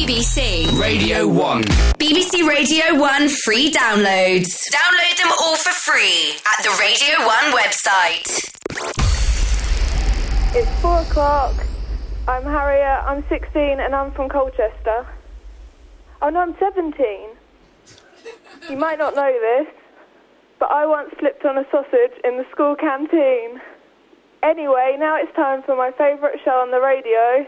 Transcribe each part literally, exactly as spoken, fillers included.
B B C Radio one. B B C Radio one free downloads. Download them all for free at the Radio one website. It's four o'clock. I'm Harriet, I'm sixteen and I'm from Colchester. Oh no, I'm seventeen. You might not know this, but I once slipped on a sausage in the school canteen. Anyway, now it's time for my favourite show on the radio,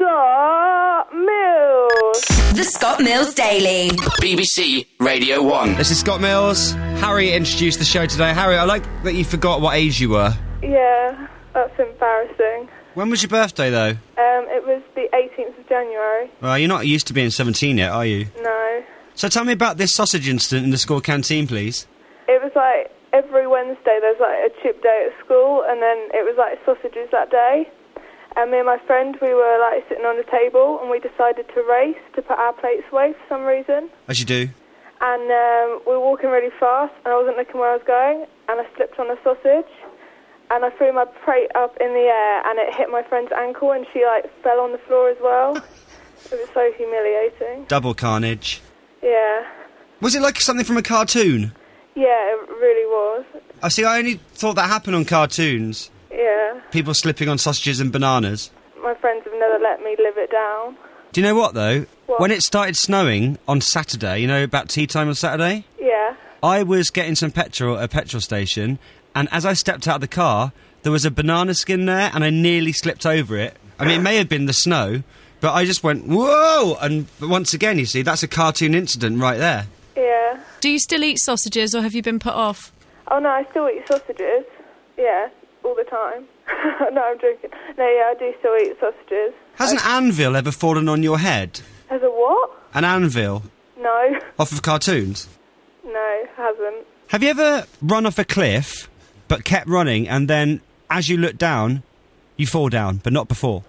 Scott Mills. The Scott Mills Daily. B B C Radio one. This is Scott Mills. Harry introduced the show today. Harry, I like that you forgot what age you were. Yeah, that's embarrassing. When was your birthday, though? Um, it was the eighteenth of January. Well, you're not used to being seventeen yet, are you? No. So tell me about this sausage incident in the school canteen, please. It was like every Wednesday there's like a chip day at school, and then it was like sausages that day. And me and my friend, we were like sitting on a table, and we decided to race to put our plates away for some reason. As you do. And um, we were walking really fast, and I wasn't looking where I was going, and I slipped on a sausage, and I threw my plate up in the air, and it hit my friend's ankle, and she like fell on the floor as well. It was so humiliating. Double carnage. Yeah. Was it like something from a cartoon? Yeah, it really was. I see, I only thought that happened on cartoons. Yeah. People slipping on sausages and bananas. My friends have never let me live it down. Do you know what, though? What? When it started snowing on Saturday, you know, about tea time on Saturday? Yeah. I was getting some petrol at a petrol station, and as I stepped out of the car, there was a banana skin there, and I nearly slipped over it. I mean, it may have been the snow, but I just went, whoa! And once again, you see, that's a cartoon incident right there. Yeah. Do you still eat sausages, or have you been put off? Oh, no, I still eat sausages. Yeah, all the time. No, I'm joking. No, yeah, I do still eat sausages. Has an anvil ever fallen on your head? Has a what? An anvil? No. Off of cartoons? No, hasn't. Have you ever run off a cliff, but kept running, and then, as you look down, you fall down, but not before?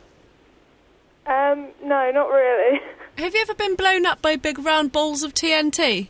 Um, no, not really. Have you ever been blown up by big round balls of T N T?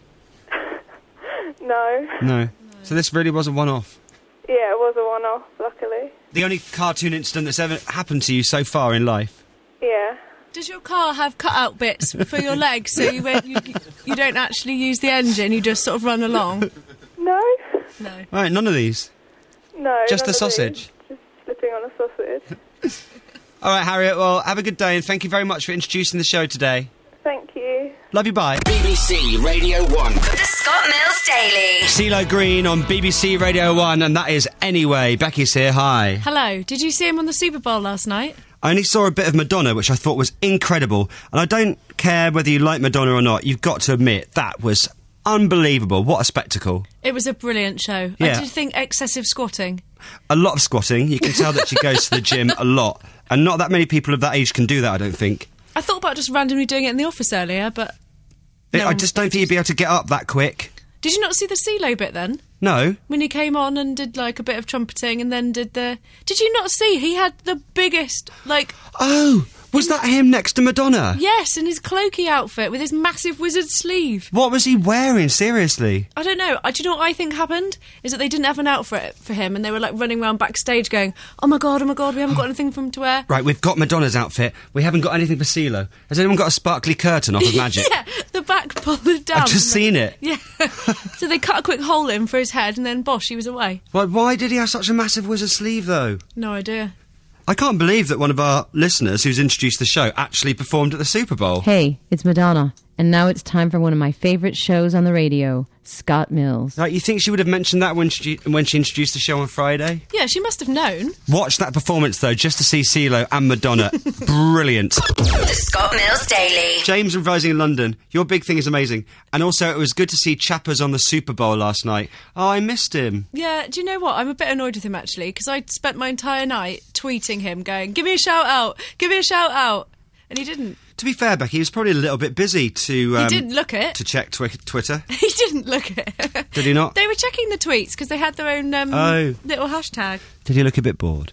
No. No. So this really was a one-off? Yeah, it was a one-off, luckily. The only cartoon incident that's ever happened to you so far in life? Yeah. Does your car have cut-out bits for your legs, so you, when you you don't actually use the engine, you just sort of run along? No. No. Right, none of these? No. Just none the of these. sausage? Just slipping on a sausage. All right, Harriet, well, have a good day, and thank you very much for introducing the show today. Thank you. Love you, bye. B B C Radio one. The Scott Mills Daily. CeeLo Green on B B C Radio one, and that is Anyway. Becky's here, hi. Hello. Did you see him on the Super Bowl last night? I only saw a bit of Madonna, which I thought was incredible, and I don't care whether you like Madonna or not, you've got to admit, that was unbelievable. What a spectacle. It was a brilliant show. Yeah. I did think excessive squatting. A lot of squatting. You can tell that she goes to the gym a lot, and not that many people of that age can do that, I don't think. I thought about just randomly doing it in the office earlier, but... I- no I one- just don't think you'd be able to get up that quick. Did you not see the CeeLo bit then? No. When he came on and did, like, a bit of trumpeting and then did the... Did you not see? He had the biggest, like... Oh, was that him next to Madonna? Yes, in his cloaky outfit with his massive wizard sleeve. What was he wearing, seriously? I don't know. I, do you know what I think happened? Is that they didn't have an outfit for him and they were, like, running around backstage going, oh, my God, oh, my God, we haven't got anything for him to wear. Right, we've got Madonna's outfit. We haven't got anything for CeeLo. Has anyone got a sparkly curtain off of Magic? Yeah, the back pulled down. I've just seen it. Yeah. So they cut a quick hole in for his head and then, bosh, he was away. Why, why did he have such a massive wizard sleeve, though? No idea. I can't believe that one of our listeners who's introduced the show actually performed at the Super Bowl. Hey, it's Madonna, and now it's time for one of my favourite shows on the radio, Scott Mills. Right, you think she would have mentioned that when she, when she introduced the show on Friday? Yeah, she must have known. Watch that performance, though, just to see CeeLo and Madonna. Brilliant. The Scott Mills Daily. James from Rising in London, your big thing is amazing. And also, it was good to see Chappers on the Super Bowl last night. Oh, I missed him. Yeah, do you know what? I'm a bit annoyed with him, actually, because I spent my entire night tweeting him, going, give me a shout out, give me a shout out. And he didn't. To be fair, Becky, he was probably a little bit busy to... Um, he didn't look it. To check twi- Twitter. He didn't look it. Did he not? They were checking the tweets because they had their own um, Oh. little hashtag. Did he look a bit bored?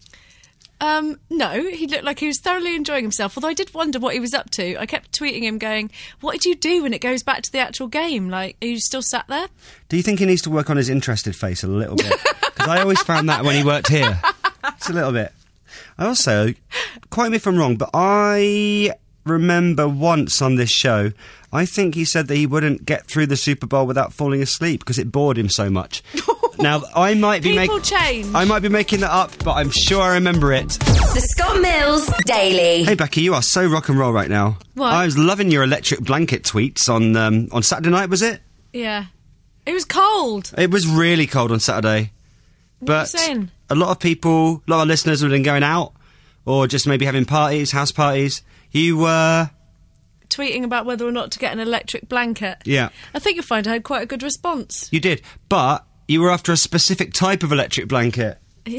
Um, no, he looked like he was thoroughly enjoying himself, although I did wonder what he was up to. I kept tweeting him going, what did you do when it goes back to the actual game? Like, are you still sat there? Do you think he needs to work on his interested face a little bit? Because I always found that when he worked here. Just a little bit. I also, quote me if I'm wrong, but I remember once on this show, I think he said that he wouldn't get through the Super Bowl without falling asleep because it bored him so much. Now, I might be People making... change. I might be making that up, but I'm sure I remember it. The Scott Mills Daily. Hey, Becky, you are so rock and roll right now. What? I was loving your electric blanket tweets on um, on Saturday night, was it? Yeah. It was cold. It was really cold on Saturday. What But are you saying? a lot of people, a lot of listeners would have been going out or just maybe having parties, house parties. You were... Tweeting about whether or not to get an electric blanket. Yeah. I think you'll find I had quite a good response. You did. But you were after a specific type of electric blanket.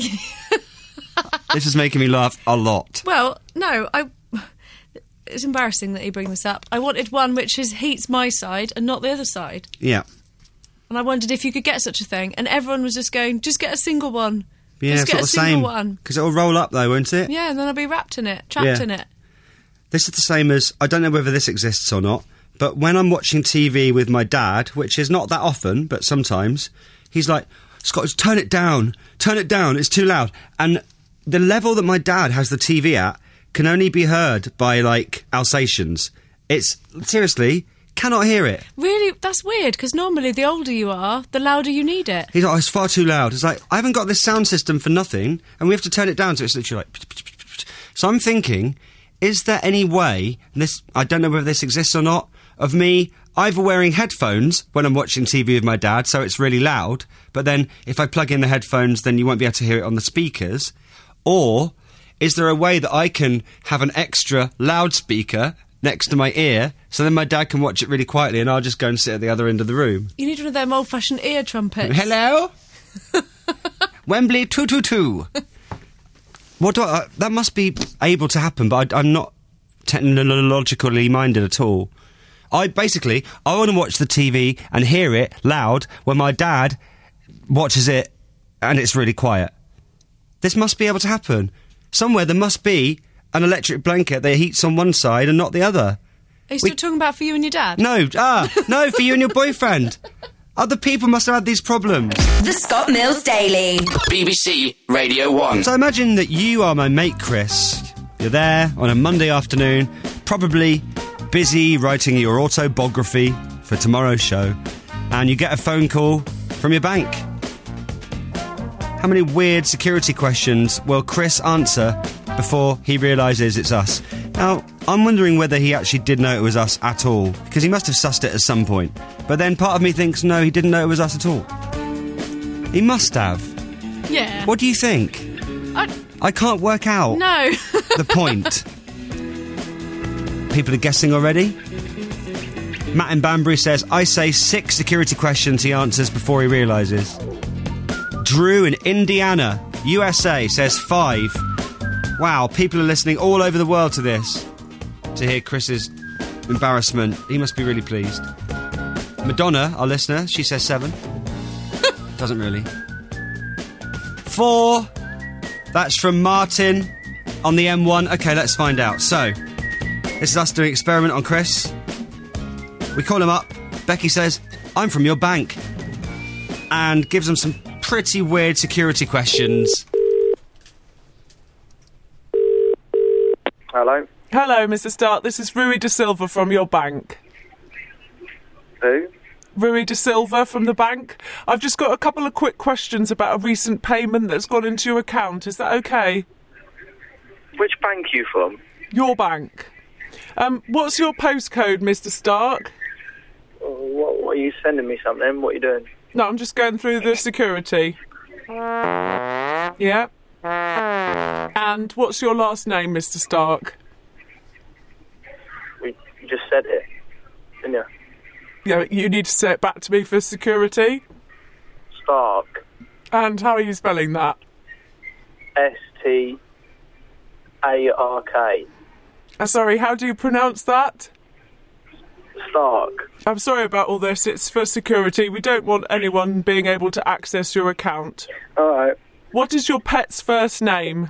This is making me laugh a lot. Well, no, I... It's embarrassing that you bring this up. I wanted one which is heats my side and not the other side. Yeah. And I wondered if you could get such a thing. And everyone was just going, just get a single one. Yeah, just it's get not a the single same. one. Because it'll roll up though, won't it? Yeah, and then I'll be wrapped in it, trapped Yeah. in it. This is the same as, I don't know whether this exists or not, but when I'm watching T V with my dad, which is not that often, but sometimes, he's like, Scott, turn it down, turn it down, it's too loud. And the level that my dad has the T V at can only be heard by, like, Alsatians. It's, seriously, cannot hear it. Really, that's weird, because normally the older you are, the louder you need it. He's like, oh, it's far too loud. It's like, I haven't got this sound system for nothing, and we have to turn it down, so it's literally like... So I'm thinking, is there any way, and this, I don't know whether this exists or not, of me either wearing headphones when I'm watching T V with my dad, so it's really loud, but then if I plug in the headphones, then you won't be able to hear it on the speakers, or is there a way that I can have an extra loudspeaker next to my ear, so then my dad can watch it really quietly and I'll just go and sit at the other end of the room? You need one of them old-fashioned ear trumpets. Hello? Wembley two two two. What do I, uh, that must be able to happen, but I, I'm not technologically minded at all. I basically, I want to watch the T V and hear it loud when my dad watches it and it's really quiet. This must be able to happen. Somewhere there must be an electric blanket that heats on one side and not the other. Are you still We- talking about for you and your dad? No, ah, no, for you and your boyfriend. Other people must have had these problems. The Scott Mills Daily. B B C Radio one. So imagine that you are my mate Chris. You're there on a Monday afternoon, probably busy writing your autobiography for tomorrow's show, and you get a phone call from your bank. How many weird security questions will Chris answer before he realises it's us? Now, I'm wondering whether he actually did know it was us at all, because he must have sussed it at some point. But then part of me thinks, no, he didn't know it was us at all. He must have. Yeah. What do you think? I, I can't work out no. the point. People are guessing already? Matt in Banbury says, I say six security questions he answers before he realises. Drew in Indiana, U S A, says five. Wow, people are listening all over the world to this. To hear Chris's embarrassment. He must be really pleased. Madonna, our listener, she says seven. Doesn't really. Four. That's from Martin on the M one. Okay, let's find out. So, this is us doing an experiment on Chris. We call him up. Becky says, I'm from your bank. And gives him some pretty weird security questions. Hello? Hello, Mister Stark. This is Rui De Silva from your bank. Who? Rui De Silva from the bank. I've just got a couple of quick questions about a recent payment that's gone into your account. Is that okay? Which bank are you from? Your bank. Um, what's your postcode, Mister Stark? What, what are you sending me something? What are you doing? No, I'm just going through the security. Yeah. And what's your last name, Mister Stark? We, you just said it, didn't you? Yeah, you need to say it back to me for security. Stark. And how are you spelling that? S T A R K. Uh, sorry, how do you pronounce that? Stark. I'm sorry about all this. It's for security. We don't want anyone being able to access your account. Alright. What is your pet's first name?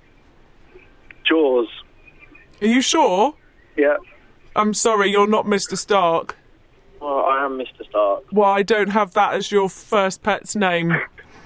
Jaws. Are you sure? Yeah. I'm sorry, you're not Mister Stark. Well, I am Mister Stark. Well, I don't have that as your first pet's name.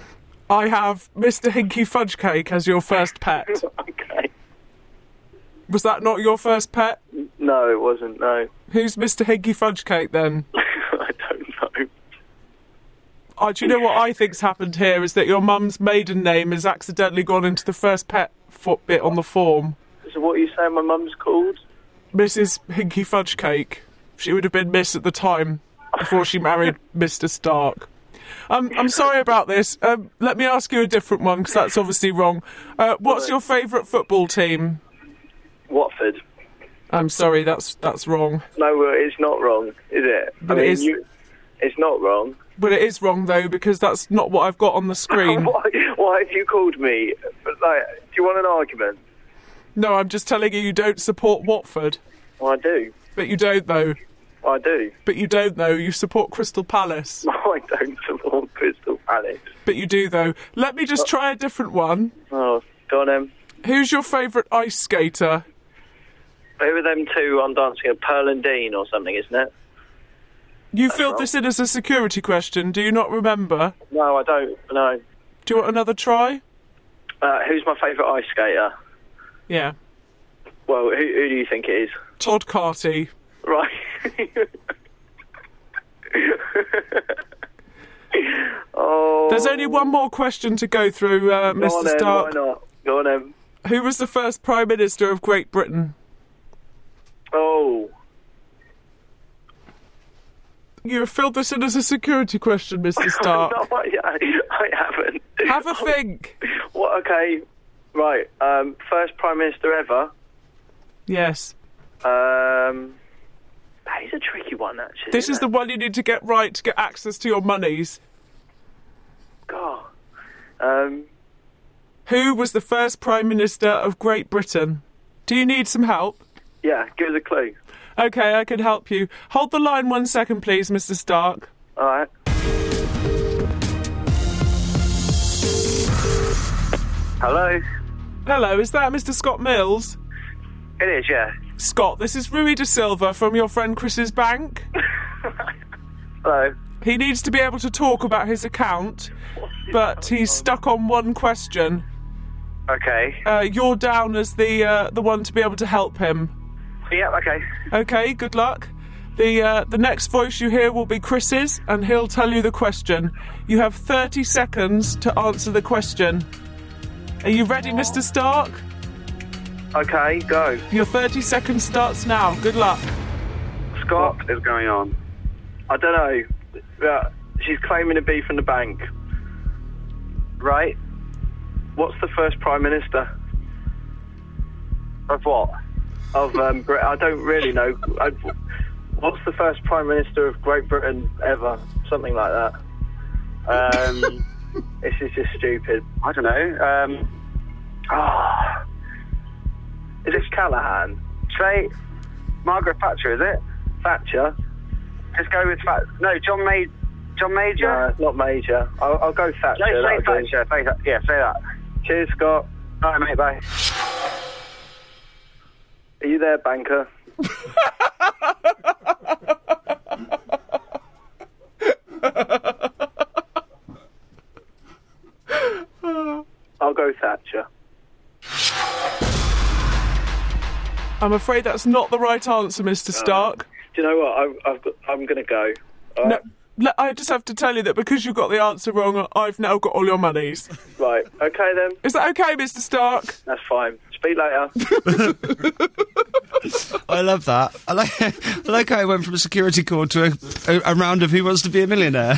I have Mister Hinky Fudge Cake as your first pet. Okay. Was that not your first pet? No, it wasn't, no. Who's Mister Hinky Fudge Cake then? I don't know. Oh, do you know what I think's happened here is that your mum's maiden name has accidentally gone into the first pet foot bit on the form. So what are you saying my mum's called? Missus Hinky Fudge Cake. She would have been Miss at the time, before she married Mister Stark. Um, I'm sorry about this. Um, let me ask you a different one, because that's obviously wrong. Uh, what's your favourite football team? Watford. I'm sorry, that's that's wrong. No, it's not wrong, is it? But I it mean, is- You, it's not wrong. But it is wrong, though, because that's not what I've got on the screen. why, why have you called me? Like, do you want an argument? No, I'm just telling you you don't support Watford. Well, I do. But you don't, though. I do. But you don't, though. You support Crystal Palace. No, I don't support Crystal Palace. But you do, though. Let me just try a different one. Oh, go on then. Who's your favourite ice skater? Who are them two on Dancing at Pearl and Dean or something, isn't it? You filled this in as a security question. Do you not remember? No, I don't. No. Do you want another try? Uh, who's my favourite ice skater? Yeah. Well, who, who do you think it is? Todd Carty. Right. oh. There's only one more question to go through, uh, Go Mister on then, Stark. why not? Go on then. Who was the first Prime Minister of Great Britain? Oh. You filled this in as a security question, Mister Stark. no, I, I haven't. Have a think. What? Okay. Right. Um, first Prime Minister ever. Yes. Um, that is a tricky one, actually. This is the one you need to get right to get access to your monies. God. Um, Who was the first Prime Minister of Great Britain? Do you need some help? yeah, give us a clue. Okay, I can help you. Hold the line one second, please, Mister Stark. All right. Hello? Hello, is that Mister Scott Mills? It is, yeah. Scott, this is Rui De Silva from your friend Chris's bank. Hello? He needs to be able to talk about his account, but he's stuck on one question. Okay. Uh, you're down as the uh, the one to be able to help him. Yeah, okay. Okay, good luck. The uh, the next voice you hear will be Chris's, and he'll tell you the question. You have thirty seconds to answer the question. Are you ready, Mister Stark? Okay, go. Your thirty seconds starts now. Good luck. Scott? What is going on? I don't know. Uh, she's claiming to be from the bank. Right? What's the first Prime Minister? Of what? Of, um, Brit- I don't really know. I, what's the first Prime Minister of Great Britain ever? Something like that. Um, this is just stupid. I don't know. Um, oh. Is this Callaghan? Say Margaret Thatcher, is it? Thatcher? Just go with Thatcher. No, John May. John Major? No, not Major. I'll, I'll go Thatcher. No, say Thatcher. Say that. Yeah, say that. Cheers, Scott. All right, mate. Bye. Are you there, banker? I'll go Thatcher. I'm afraid that's not the right answer, Mister Stark. Do you know what? I, I've got, I'm going to go. All No, right? le- I just have to tell you that because you got the answer wrong, I've now got all your monies. Right. Okay, then. Is that okay, Mister Stark? That's fine. Speak later. I love that. I like, I like how I went from a security call to a, a, a round of Who Wants to Be a Millionaire.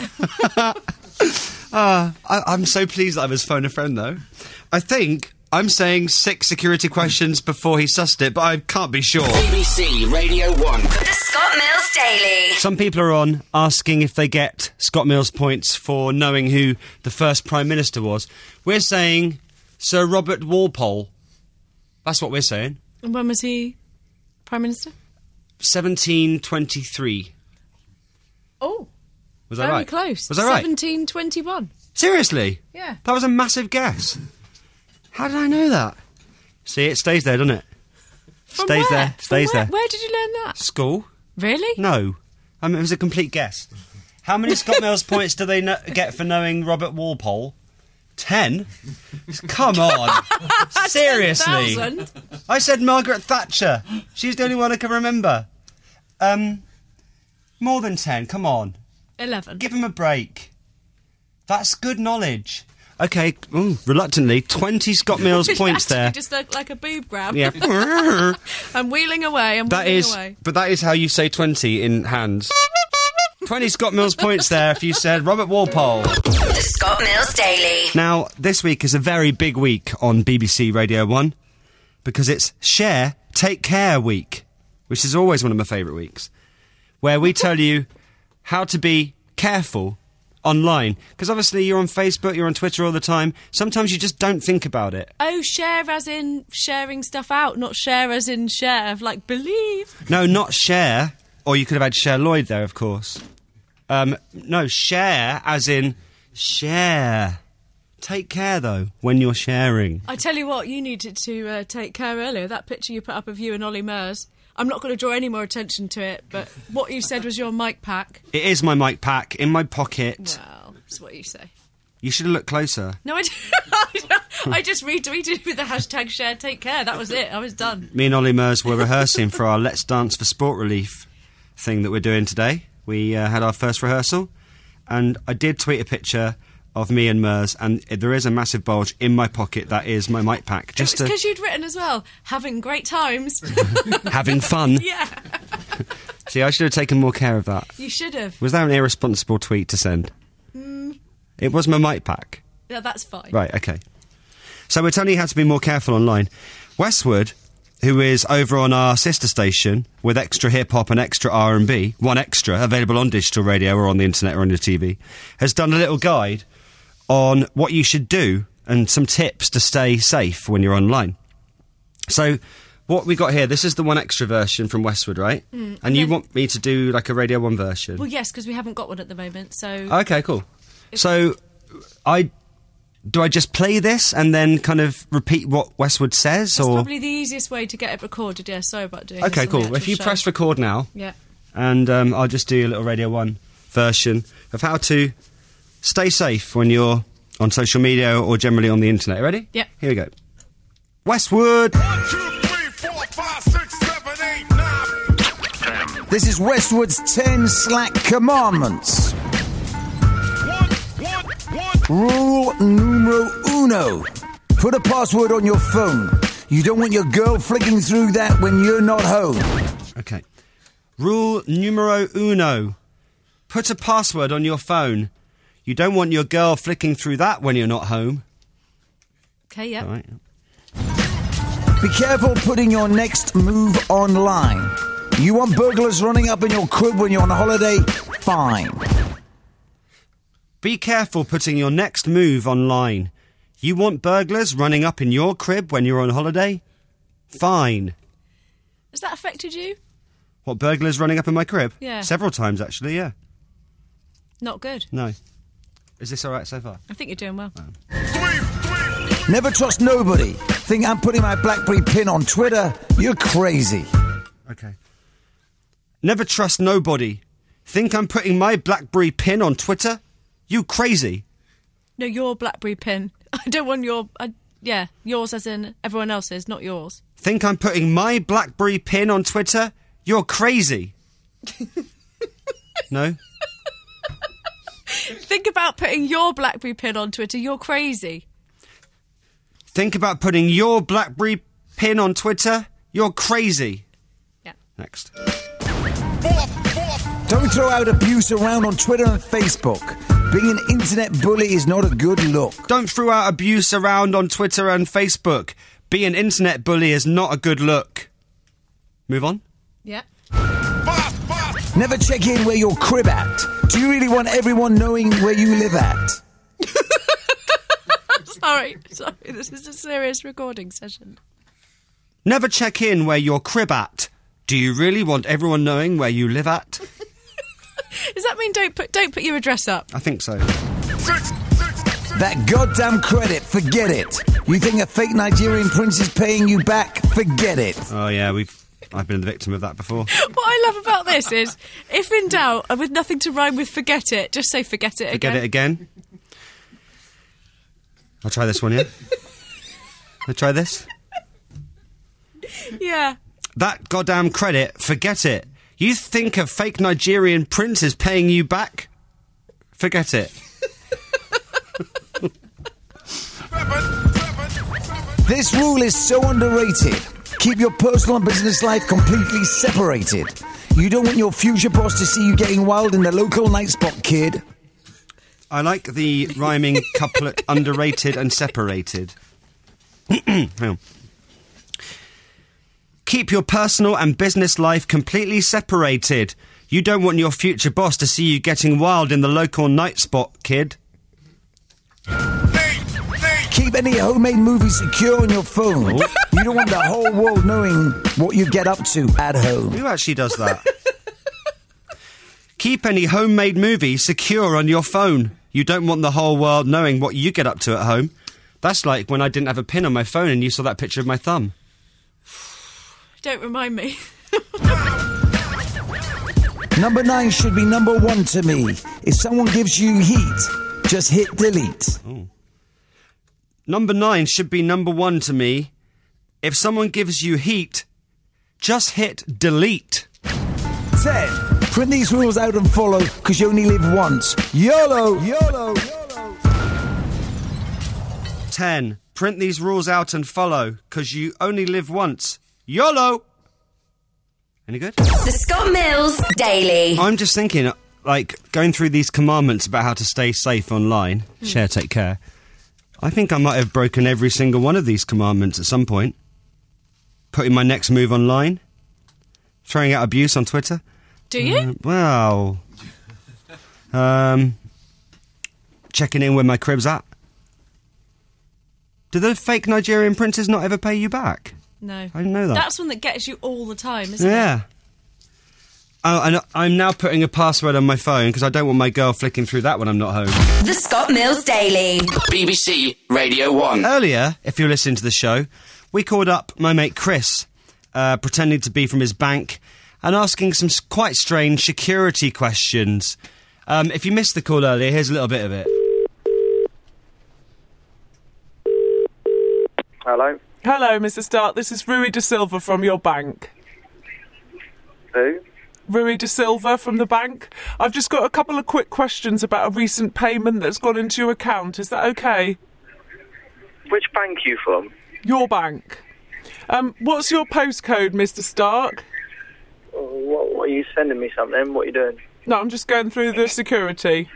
Ah, I, I'm so pleased that I was phone a friend, though. I think I'm saying six security questions before he sussed it, but I can't be sure. B B C Radio one. The Scott Mills Daily. Some people are on asking if they get Scott Mills points for knowing who the first Prime Minister was. We're saying Sir Robert Walpole. That's what we're saying. And when was he Prime Minister? seventeen twenty-three. Oh, Was that very right? close. Was that right? seventeen twenty-one. Seriously? Yeah. That was a massive guess. How did I know that? See, it stays there, doesn't it? From stays where? there. From Stays where? there. Where did you learn that? School? Really? No. I mean, it was a complete guess. How many Scott Mills points do they kn- get for knowing Robert Walpole? Ten? Come on. Seriously. ten thousand? I said Margaret Thatcher. She's the only one I can remember. Um, more than ten, come on. eleven. Give him a break. That's good knowledge. Okay, ooh, reluctantly, twenty Scott Mills points Actually there. just look like a boob grab. Yeah. I'm wheeling away, I'm That wheeling is, away. but that is how you say twenty in hands. twenty Scott Mills points there if you said Robert Walpole. The Scott Mills Daily. Now, this week is a very big week on B B C Radio one because it's Share, Take Care Week, which is always one of my favourite weeks, where we tell you how to be careful online. Because obviously you're on Facebook, you're on Twitter all the time. Sometimes you just don't think about it. Oh, share as in sharing stuff out, not share as in share, like believe. No, not share, or you could have had Cher Lloyd there, of course. Um, no, share as in share. Take care, though, when you're sharing. I tell you what, you needed to uh, take care earlier. That picture you put up of you and Ollie Murs. I'm not going to draw any more attention to it, but what you said was your mic pack. It is my mic pack in my pocket. Well, that's what you say. You should have looked closer. No, I, d- I just retweeted with the hashtag share take care. That was it. I was done. Me and Ollie Murs were rehearsing for our Let's Dance for Sport Relief thing that we're doing today. We uh, had our first rehearsal, and I did tweet a picture of me and Murs, and there is a massive bulge in my pocket that is my mic pack. Just Because you'd written as well, having great times. having fun. Yeah, See, I should have taken more care of that. you should have. Was that an irresponsible tweet to send? Mm. It was my mic pack. Yeah, that's fine. Right, okay. So we're telling you how to be more careful online. Westwood, who is over on our sister station with extra hip-hop and extra R and B, one extra, available on digital radio or on the internet or on your T V, has done a little guide on what you should do and some tips to stay safe when you're online. So what we got here, this is the one extra version from Westwood, right? Mm, and and you then- want me to do like a Radio one version? Well, yes, because we haven't got one at the moment, so... Okay, cool. So, I do I just play this and then kind of repeat what Westwood says, That's or probably the easiest way to get it recorded, yeah, sorry about doing this okay, on the cool. actual If you show. press record now, Yeah. and um, I'll just do a little Radio One version of how to stay safe when you're on social media or generally on the internet. Ready? Yeah. Here we go. Westwood. This is Westwood's ten Slack Commandments. Rule numero uno. Put a password on your phone. You don't want your girl flicking through that when you're not home. Okay. Rule numero uno. Put a password on your phone. You don't want your girl flicking through that when you're not home. Okay, yeah. All right. Be careful putting your next move online. You want burglars running up in your crib when you're on holiday? Fine. Be careful putting your next move online. You want burglars running up in your crib when you're on holiday? Fine. Has that affected you? What, burglars running up in my crib? Yeah. Several times, actually, yeah. Not good. No. Is this all right so far? I think you're doing well. Never trust nobody. Think I'm putting my BlackBerry pin on Twitter? You're crazy. Okay. Never trust nobody. Think I'm putting my BlackBerry pin on Twitter? You crazy. No, your BlackBerry pin. I don't want your... I, yeah, yours as in everyone else's, not yours. Think I'm putting my BlackBerry pin on Twitter? You're crazy. No? Think about putting your BlackBerry pin on Twitter. You're crazy. Think about putting your BlackBerry pin on Twitter? You're crazy. Yeah. Next. Don't throw out abuse around on Twitter and Facebook. Being an internet bully is not a good look. Don't throw out abuse around on Twitter and Facebook. Be an internet bully is not a good look. Move on. Yeah. Never check in where your crib at. Do you really want everyone knowing where you live at? Sorry, sorry, this is a serious recording session. Never check in where your crib at. Do you really want everyone knowing where you live at? Does that mean don't put don't put your address up? I think so. That goddamn credit, forget it. You think a fake Nigerian prince is paying you back? Forget it. Oh yeah, we've I've been the victim of that before. What I love about this is, if in doubt, and with nothing to rhyme with forget it, just say forget it Forget again. it again. I'll try this one, yeah? I'll try this. Yeah. That goddamn credit, forget it. You think a fake Nigerian prince is paying you back? Forget it. This rule is so underrated. Keep your personal and business life completely separated. You don't want your future boss to see you getting wild in the local night spot, kid. I like the rhyming couplet underrated and separated. Hang on. Keep your personal and business life completely separated. You don't want your future boss to see you getting wild in the local night spot, kid. Keep any homemade movie secure on your phone. You don't want the whole world knowing what you get up to at home. Who actually does that? Keep any homemade movie secure on your phone. You don't want the whole world knowing what you get up to at home. That's like when I didn't have a pin on my phone and you saw that picture of my thumb. Don't remind me. Number nine should be number one to me. If someone gives you heat, just hit delete. Ooh. Number nine should be number one to me. If someone gives you heat, just hit delete. ten. Print these rules out and follow, because you only live once. YOLO! YOLO! YOLO! ten. Print these rules out and follow, because you only live once. YOLO! Any good? The Scott Mills Daily. I'm just thinking, like, going through these commandments about how to stay safe online, mm. share, take care, I think I might have broken every single one of these commandments at some point. Putting my next move online. Throwing out abuse on Twitter. Do you? Uh, well... um... Checking in where my crib's at. Do the fake Nigerian princes not ever pay you back? No. I didn't know that. That's one that gets you all the time, isn't yeah. it? Oh, and I'm now putting a password on my phone because I don't want my girl flicking through that when I'm not home. The Scott Mills Daily. B B C Radio one. Earlier, if you're listening to the show, we called up my mate Chris, uh, pretending to be from his bank, and asking some quite strange security questions. Um, if you missed the call earlier, here's a little bit of it. Hello? Hello, Mister Stark. This is Rui De Silva from your bank. Who? Rui De Silva from the bank. I've just got a couple of quick questions about a recent payment that's gone into your account. Is that okay? Which bank are you from? Your bank. Um, what's your postcode, Mister Stark? What, what are you sending me something? What are you doing? No, I'm just going through the security.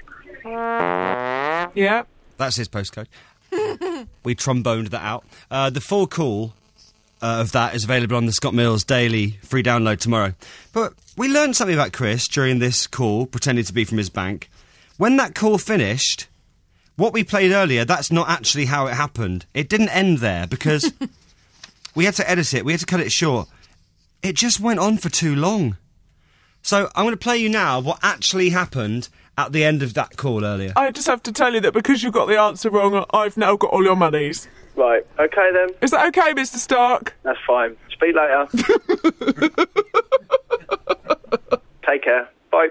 Yeah. That's his postcode. We tromboned that out. Uh, the full call uh, of that is available on the Scott Mills Daily free download tomorrow. But we learned something about Chris during this call, pretending to be from his bank. When that call finished, what we played earlier, that's not actually how it happened. It didn't end there because we had to edit it. We had to cut it short. It just went on for too long. So I'm going to play you now what actually happened at the end of that call earlier. I just have to tell you that because you got the answer wrong, I've now got all your monies. Right, okay then. Is that okay, Mister Stark? That's fine. Speak later. Take care. Bye.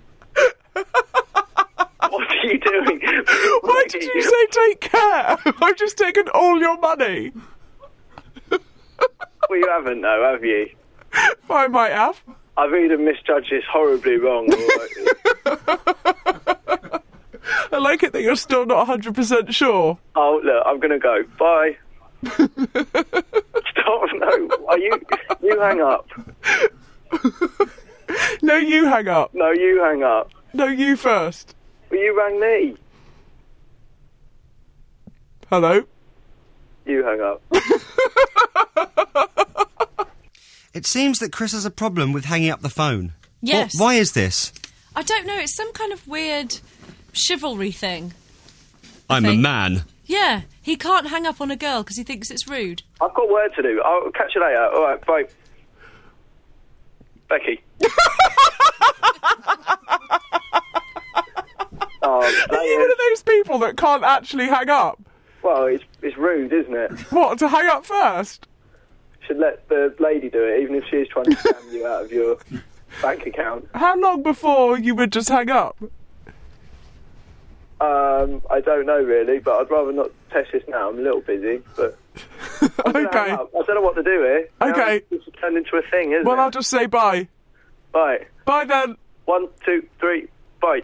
What are you doing? Why did you say take care? I've just taken all your money. Well, you haven't though, have you? I might have. I've either misjudged this horribly wrong or... I like it that you're still not one hundred percent sure. Oh, look, I'm going to go. Bye. Stop, no. Are you... You hang up. No, you hang up. No, you hang up. No, you first. Well, you rang me. Hello? You hang up. It seems that Chris has a problem with hanging up the phone. Yes. What, why is this? I don't know. It's some kind of weird chivalry thing. I I'm a think. man. Yeah. He can't hang up on a girl because he thinks it's rude. I've got work to do. I'll catch you later. All right, bye. Becky. Oh, are you one of those people that can't actually hang up? Well, it's it's rude, isn't it? What, to hang up first? Should let the lady do it, even if she is trying to scam you out of your bank account. How long before you would just hang up? Um, I don't know really, but I'd rather not test this now. I'm a little busy, but I'm gonna Okay. hang up. I don't know what to do here. Now Okay. it's turned into a thing, isn't Well, it? I'll just say bye. Bye. Bye then. One, two, three, bye.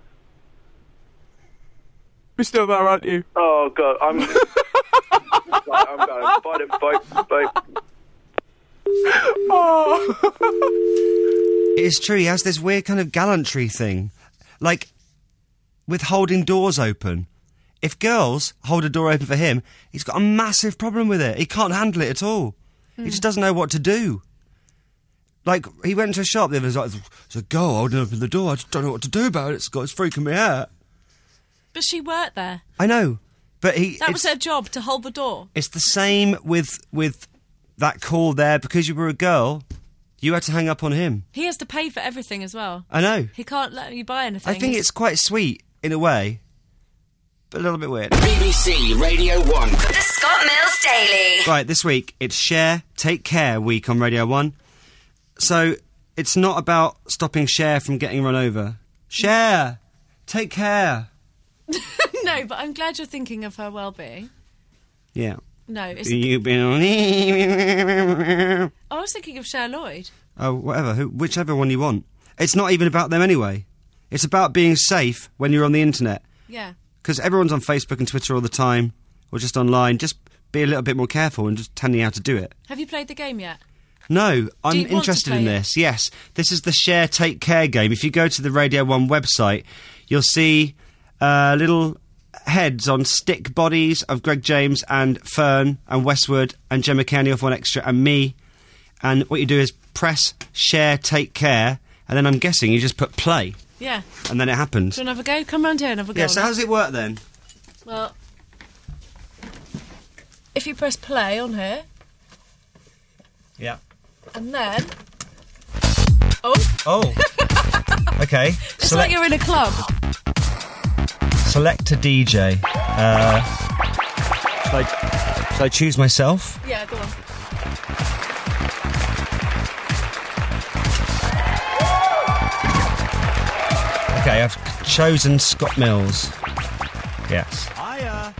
You're still there, aren't you? Oh God, I'm. Right, I'm going. Bye, then. Bye, bye. Oh. It's true, he has this weird kind of gallantry thing. Like, with holding doors open. If girls hold a door open for him, he's got a massive problem with it. He can't handle it at all. Mm. He just doesn't know what to do. Like, he went to a shop the other day, like, there's a girl holding open the door, I just don't know what to do about it, it's, got, it's freaking me out. But she worked there. I know, but he... That was it's- her job, to hold the door. It's the same with with that call there. Because you were a girl, you had to hang up on him. He has to pay for everything as well. I know. He can't let you buy anything. I think it's quite sweet, in a way, but a little bit weird. B B C Radio one. The Scott Mills Daily. Right, this week, it's Share, Take Care week on Radio one. So, it's not about stopping Cher from getting run over. Cher, take care. No, but I'm glad you're thinking of her well-being. Yeah. No, it's... You've been on... I was thinking of Cher Lloyd. Oh, whatever, who, whichever one you want. It's not even about them anyway. It's about being safe when you're on the internet. Yeah. Because everyone's on Facebook and Twitter all the time, or just online. Just be a little bit more careful and just telling you how to do it. Have you played the game yet? No, I'm you want to interested in play it? this. Yes, this is the Share Take Care game. If you go to the Radio one website, you'll see uh, little heads on stick bodies of Greg James and Fern and Westwood and Gemma Kenny of One Extra and me. And what you do is press Share Take Care, and then I'm guessing you just put play, Yeah. and then it happens. Do you want to have a go? Come round here and have a go. Yeah, so on how does it work then? it. Well, if you press play on here, Yeah. and then... Oh, Oh. Okay. it's like you're in a club. Select a D J. Uh, shall I, shall I choose myself? Yeah, go on. Okay, I've chosen Scott Mills. Yes. Hiya.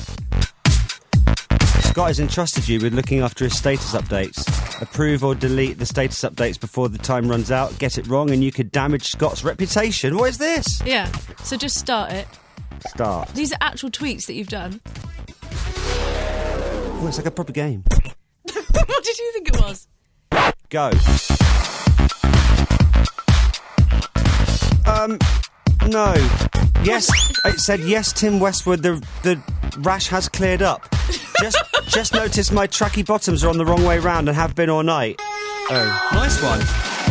Scott has entrusted you with looking after his status updates. Approve or delete the status updates before the time runs out. Get it wrong and you could damage Scott's reputation. What is this? Yeah, so just start it. Start. These are actual tweets that you've done. Oh, it's like a proper game. What did you think it was? Go. Um, no. Yes, it said yes, Tim Westwood, the the rash has cleared up. Just just noticed my tracky bottoms are on the wrong way round and have been all night. Oh. Nice one.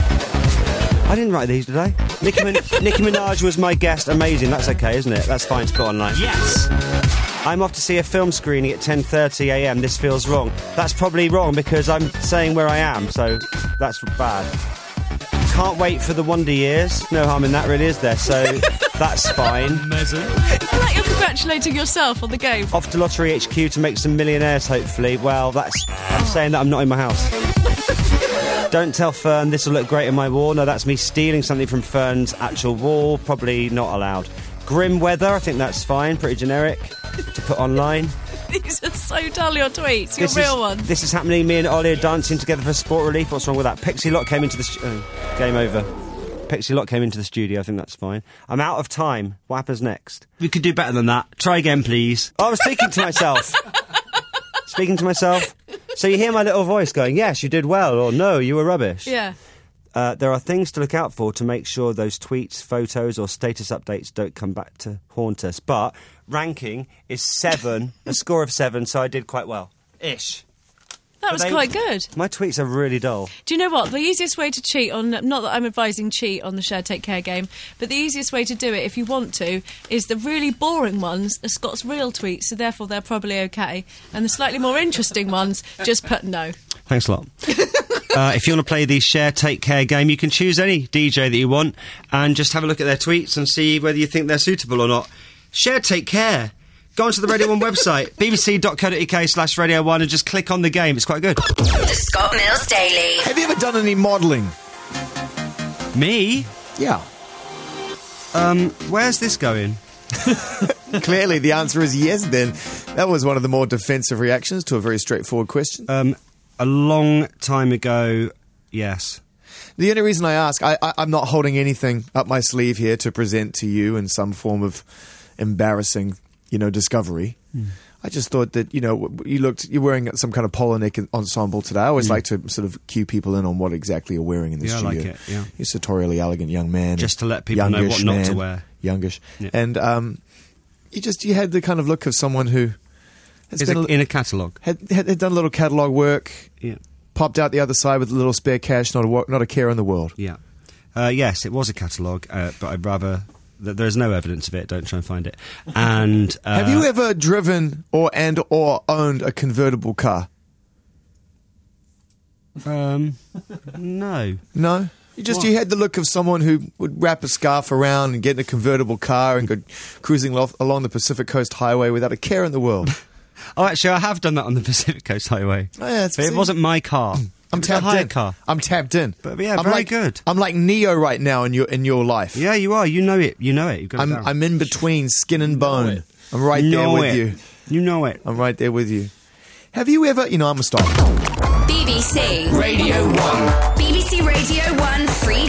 I didn't write these, did I? Nicki, Min- Nicki Minaj was my guest. Amazing. That's okay, isn't it? That's fine to put online. Yes. I'm off to see a film screening at ten thirty a m. This feels wrong. That's probably wrong because I'm saying where I am, so that's bad. Can't wait for the Wonder Years. No harm in that, really, is there? So that's fine. I like you're congratulating yourself on the game. Off to Lottery H Q to make some millionaires, hopefully. Well, that's... I'm saying that I'm not in my house. Don't tell Fern this will look great on my wall. No, that's me stealing something from Fern's actual wall. Probably not allowed. Grim weather, I think that's fine. Pretty generic to put online. These are so dull, your tweets, your This real is, ones. This is happening. Me and Ollie are dancing together for sport relief. What's wrong with that? Pixie Lot came into the... Stu- oh, game over. Pixie Lot came into the studio. I think that's fine. I'm out of time. What happens next? We could do better than that. Try again, please. Oh, I was speaking to myself. Speaking to myself. So you hear my little voice going, yes, you did well, or no, you were rubbish. Yeah. Uh, there are things to look out for to make sure those tweets, photos or status updates don't come back to haunt us. But ranking is seven, a score of seven, so I did quite well. Ish. That But was they- quite good. My tweets are really dull. Do you know what? The easiest way to cheat on... Not that I'm advising cheat on the Share Take Care game, but the easiest way to do it, if you want to, is the really boring ones are Scott's real tweets, so therefore they're probably okay. And the slightly more interesting ones, just put no. Thanks a lot. uh, if you want to play the Share Take Care game, you can choose any D J that you want and just have a look at their tweets and see whether you think they're suitable or not. Share Take Care. Go onto the Radio one website, bbc.co.uk slash Radio one, and just click on the game. It's quite good. The Scott Mills Daily. Have you ever done any modelling? Me? Yeah. Um, where's this going? Clearly, the answer is yes, then. That was one of the more defensive reactions to a very straightforward question. Um, a long time ago, yes. The only reason I ask, I, I, I'm not holding anything up my sleeve here to present to you in some form of embarrassing, you know, discovery. Mm. I just thought that, you know, you looked, you're wearing some kind of polo neck ensemble today. I always mm. like to sort of cue people in on what exactly you're wearing in the yeah, studio. I like it, yeah. You're a sartorially elegant young man. Just to let people know what not man, to wear. Youngish. Yeah. And um, you just, you had the kind of look of someone who has Is been a, a, in a catalogue. Had, had, had done a little catalogue work. Yeah. Popped out the other side with a little spare cash, not a, not a care in the world. Yeah. Uh, yes, it was a catalogue, uh, but I'd rather... There's no evidence of it. Don't try and find it. And uh, have you ever driven or and or owned a convertible car? Um, no, no. You just What? you had the look of someone who would wrap a scarf around and get in a convertible car and go cruising lo- along the Pacific Coast Highway without a care in the world. Oh, actually, I have done that on the Pacific Coast Highway. Oh, yeah, it's, but it wasn't my car. I'm it was tapped a hired in. car. I'm tapped in. But yeah, I'm very like, good. I'm like Neo right now in your in your life. Yeah, you are. You know it. You know it. You've got it I'm down. I'm in between skin and bone. it. I'm right You there know with it. you. You know it. I'm right there with you. Have you ever? You know, I'm gonna stop. B B C Radio one. B B C Radio one Free